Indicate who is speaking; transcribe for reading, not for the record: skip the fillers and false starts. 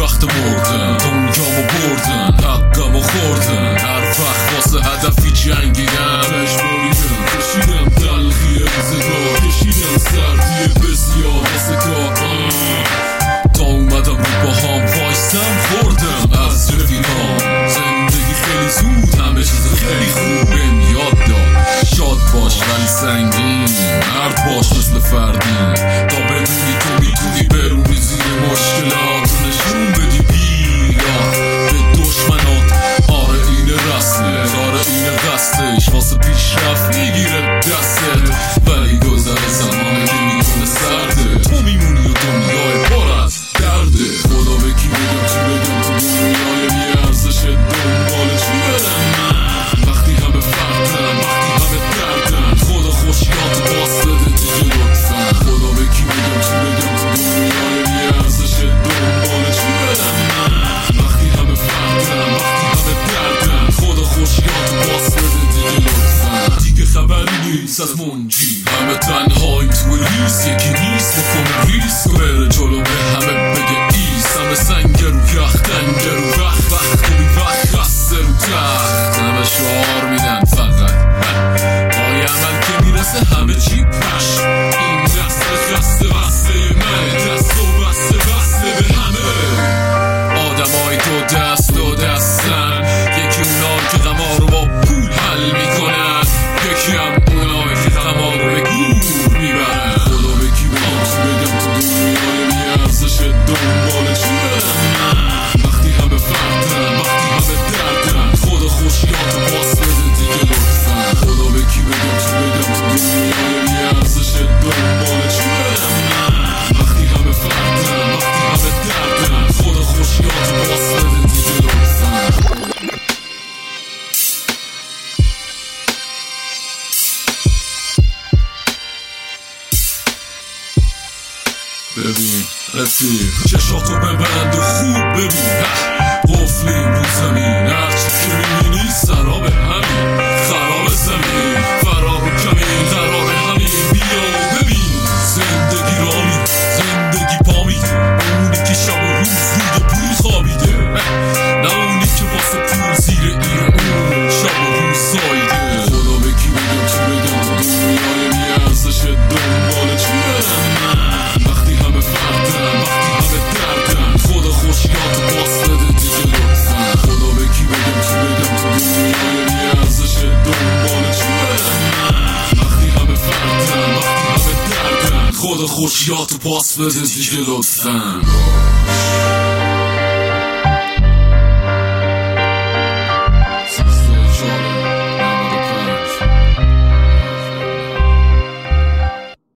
Speaker 1: وقت مردن دنیامو بردن حقمو خوردن هر وقت واسه هدفی جنگیدم مجبوریدم کشیدم تلخی روزگار کشیدم سردی بسیار واسه کار تا اومدم رو باهام وایستم خوردم از رفیقام زندگی خیلی زود همه چیز خیلی خوبه یاد داد شاد باش ولی سنگین مرد باش مثل فردین تا بدونی تو میتونی برونی زیر مشکلات نشون بدی بیراه به دشمنات آره این رسمه آره این قصدش واسه پیشرفت میگیره دستت ولی گذر زمانه که میکنه سرده تو میمونی و دنیای پر از درده خدا به کی بگم چی بگم تو دنیای بی ارزش دنبال چی برم من وقتی همه فردم وقتی همه دردم خدا خوشیات باس بده دیگه لطفا خدا به کی بگم چی بگم تو دنیای بی ارزش دنبال چی برم من وقتی همه فردم وقتی همه دردم خدا خوشیات باس بده دیگه لطفا دیگه خبری نیست از منجی همه تنهایی تو لیست یکی نیست بکنه ریس بره جلو به همه بگه ایست همه سنگر و یخ دنگر و وقت بی وقت خسته رو تخت همه شعار میدن فقط پای عمل که میرسه همه چی پش این نسل خسته بسته منه دست و بسته به همه آدمای دو دستن یکی اونای که غمار رو با پول حل میکنن یکی هم اونای که غمار رو به گور میبرن خدا به کی بگم چی بگم تو دنیای بی ارزش دنبال چی برم من وقتی همه فردن وقتی همه دردن خدا خوشیات باس بده دیگه لطفا خدا به کی بگم چی بگم تو دنیای بی ارزش دنبال چی برم من وقتی همه فردن وقتی همه دردن خدا خوشیات باس بده دیگه لطفا ببین رفیق چشاتو ببند و خوب ببین قفلیم رو زمین هرچی که میبینی سراب همین خراب زمین فرار و کمین قرار همین بیا و ببین زندگی رامی زندگی پامیده اونی که شب و روز روی پول خوابیده نه اونی که واسه پول زیر این اون شب و روز سایده خدا به کی بگم چی بگم تو دنیای بی ارزش دنبال چی برم من وقتی همه فردن وقتی همه دردن خدا خوشیات باس بده دیگه لطفا خدا به کی بگم چی بگم تو دنیای بی ارزش دنبال چی برم من وقتی همه فردن وقتی همه دردن خدا خوشیات باس بده دیگه لطفا